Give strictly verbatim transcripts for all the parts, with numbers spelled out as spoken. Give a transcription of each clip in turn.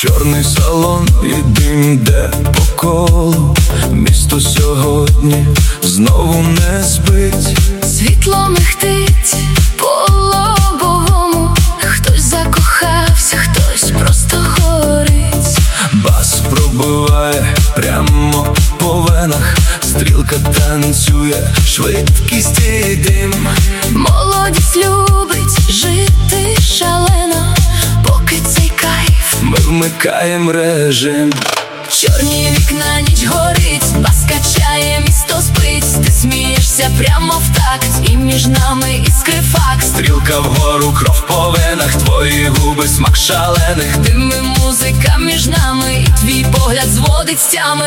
Чорний салон і дим йде по колу. Місто сьогодні знову не спить. Світло михтить по лобовому. Хтось закохався, хтось просто горить. Бас пробиває прямо по венах. Стрілка танцює, швидкість і дим. Молодість любить жити шалено, поки цей кайф ми вмикаєм режим. Чорні вікна, ніч горить, бас качає, місто спить. Ти смієшся прямо в такт, і між нами іскри факт. Стрілка вгору, кров по венах, твої губи, смак шалених. Дим і музика між нами, і твій погляд зводить з тями.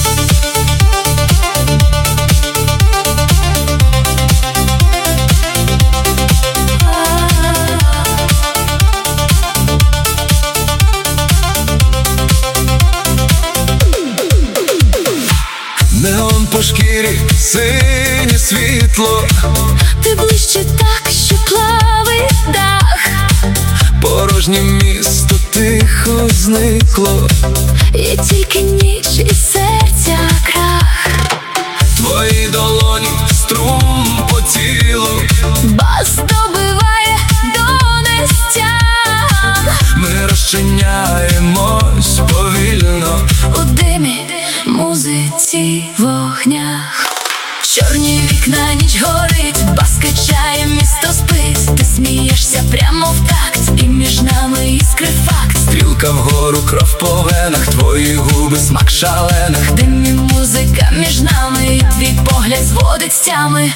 Неон по шкірі, синє світло. Ти ближче так, що плавить дах. Порожнє місто тихо зникло. Є тільки ніч і серця крах. Твої долоні, струм по тілу. Бас добиває до нестян. Ми розчиняємось повільно У димі, музиці, вогнях. Чорні вікна, ніч горить, бас качає, місто спить. Ти смієшся прямо в такт, і між нами іскри факт. Стрілка вгору, кров по венах, твої губи, смак шалених. Дим і музика між нами, і твій погляд зводить з тями.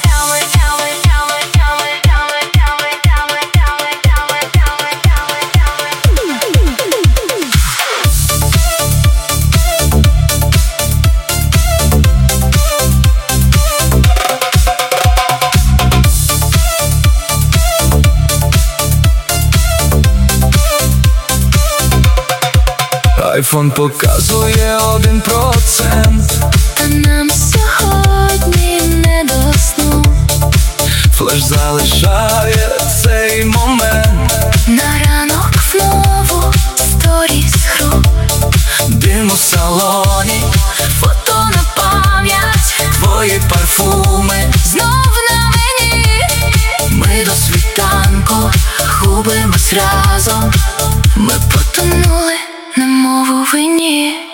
Айфон показує один процент. Та нам сьогодні не до сну. Флеш залишає цей момент. На ранок знову сторіс гру. Дим у салоні, Фото на пам'ять, твої парфуми знов на мені. ми до світанку Губимось разом, ми потонули, немов у вині.